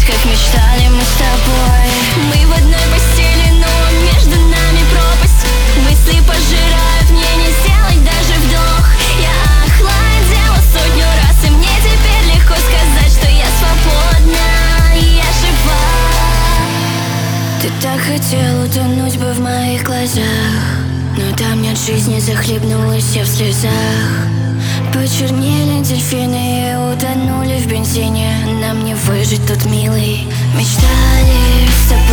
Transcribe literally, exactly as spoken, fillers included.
как мечтали мы с тобой. Мы в одной постели, но между нами пропасть. Мысли пожирают, мне не сделать даже вдох. Я охладела сотню раз, и мне теперь легко сказать, что я свободна, я жива. Ты так хотел утонуть бы в моих глазах, но там нет жизни, захлебнулась я в слезах. Почернели дельфины и утонули в бензине. Нам не выжить тут, милый. Мечтали с тобой